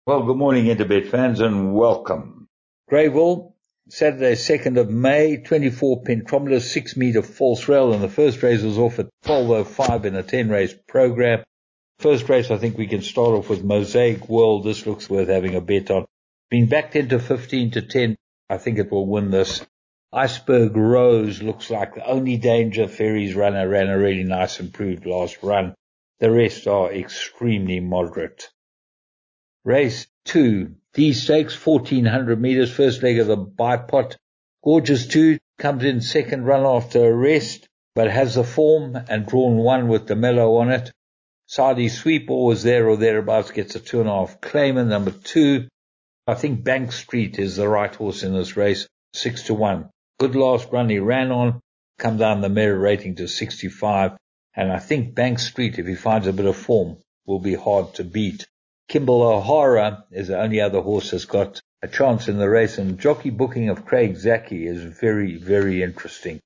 Well, good morning, Interbet fans, and welcome. Greyville, Saturday, 2nd of May, 24 Pentrometer, 6-meter false rail, and the first race was off at 12:05 in a 10-race program. First race, I think we can start off with Mosaic World. This looks worth having a bet on. Been backed into 15-10. I think it will win this. Iceberg Rose looks like the only danger. Ferry's runner ran a really nice improved last run. The rest are extremely moderate. Race 2, D Stakes, 1400 meters, first leg of the bipot. Gorgeous 2 comes in second run after a rest, but has the form and drawn 1 with the mellow on it. Saudi Sweep, always there or thereabouts, gets a 2.5 claimer. Number 2, I think Bank Street is the right horse in this race, 6-1. Good last run he ran on, come down the merit rating to 65, and I think Bank Street, if he finds a bit of form, will be hard to beat. Kimball O'Hara is the only other horse that's got a chance in the race, and jockey booking of Craig Zaki is very, very interesting.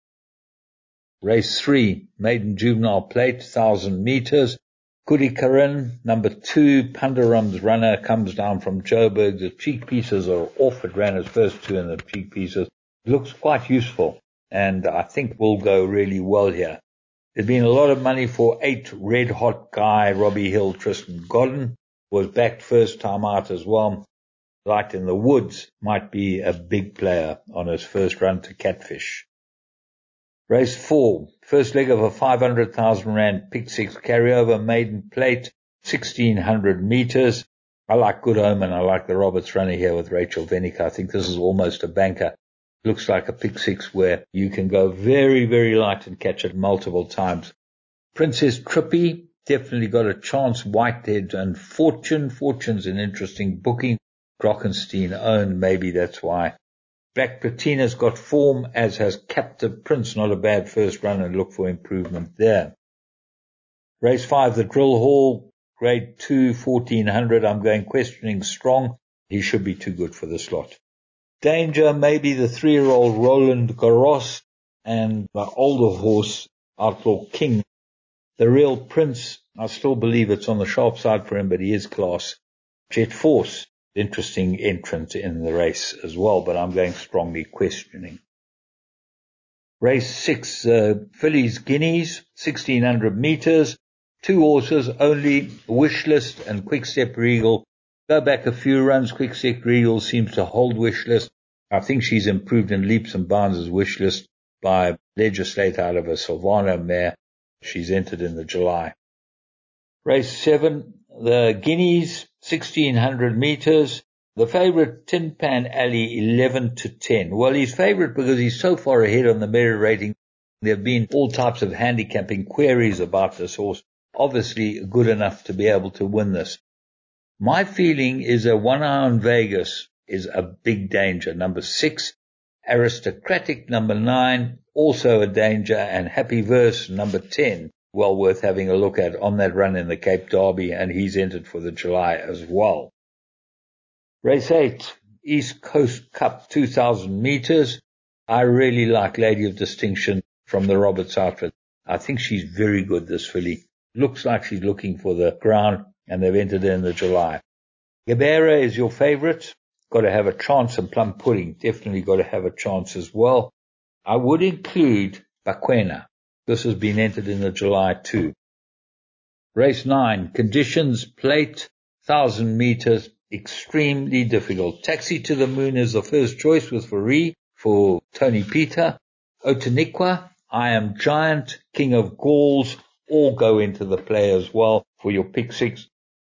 Race 3, Maiden Juvenile Plate, 1,000 meters. Kudi Karin, number 2, Pandaram's runner, comes down from Joburg. The cheek pieces are off. It ran his first 2 in the cheek pieces. It looks quite useful, and I think will go really well here. There's been a lot of money for 8 Red Hot Guy, Robbie Hill, Tristan Godden. Was backed first time out as well. Light in the Woods might be a big player on his first run to Catfish. Race 4, first leg of a 500,000 Rand Pick 6 carryover maiden plate, 1,600 meters. I like Good Omen. I like the Roberts runner here with Rachel Venica. I think this is almost a banker. Looks like a Pick 6 where you can go very, very light and catch it multiple times. Princess Trippy, definitely got a chance. Whitehead and Fortune. Fortune's an interesting booking. Glockenstein owned. Maybe that's why. Black Platina's got form, as has Captive Prince. Not a bad first run, and look for improvement there. Race 5, the Drill Hall, grade 2, 1,400. I'm going Questioning Strong. He should be too good for the slot. Danger, maybe the 3-year-old Roland Garros and the older horse, Outlaw King. The Real Prince, I still believe it's on the sharp side for him, but he is class. Jet Force, interesting entrant in the race as well, but I'm going Strongly Questioning. Race 6, Fillies Guineas, 1,600 meters. 2 horses only, Wishlist and Quickstep Regal. Go back a few runs, Quickstep Regal seems to hold Wishlist. I think she's improved in leaps and bounds as Wishlist by Legislate out of a Silvano mare. She's entered in the July. Race 7, the Guineas, 1,600 meters. The favorite, Tin Pan Alley, 11-10. Well, he's favorite because he's so far ahead on the merit rating. There have been all types of handicapping queries about this horse. Obviously good enough to be able to win this. My feeling is a 1 hour in Vegas is a big danger. Number 6, Aristocratic, number 9, also a danger, and Happy Verse, number 10, well worth having a look at on that run in the Cape Derby, and he's entered for the July as well. Race 8, East Coast Cup, 2,000 meters. I really like Lady of Distinction from the Roberts outfit. I think she's very good, this filly. Looks like she's looking for the ground, and they've entered in the July. Gabera is your favorite. Got to have a chance, and Plum Pudding definitely got to have a chance as well. I would include Baquena. This has been entered in the July too. Race 9, Conditions Plate, 1,000 meters, extremely difficult. Taxi to the Moon is the first choice with Faree for Tony Peter. Otaniqua, I Am Giant, King of Galls, all go into the play as well for your pick 6.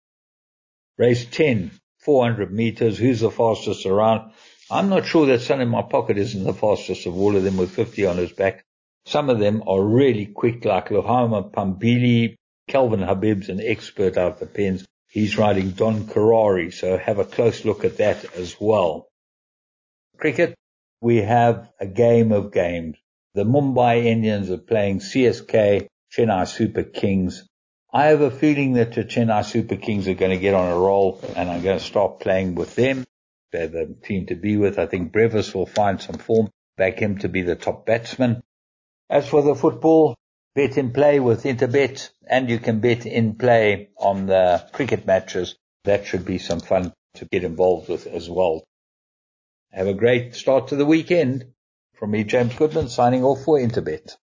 Race 10, 400 meters. Who's the fastest around? I'm not sure that Sun in My Pocket isn't the fastest of all of them with 50 on his back. Some of them are really quick, like Lohama Pambili. Calvin Habib's an expert out of the pens. He's riding Don Carrari, so have a close look at that as well. Cricket, we have a game of games. The Mumbai Indians are playing CSK, Chennai Super Kings. I have a feeling that the Chennai Super Kings are going to get on a roll, and I'm going to start playing with them. They're the team to be with. I think Brevis will find some form, back him to be the top batsman. As for the football, bet in play with Interbet, and you can bet in play on the cricket matches. That should be some fun. to get involved with as well. Have a great start to the weekend. From me, James Goodman, signing off for Interbet.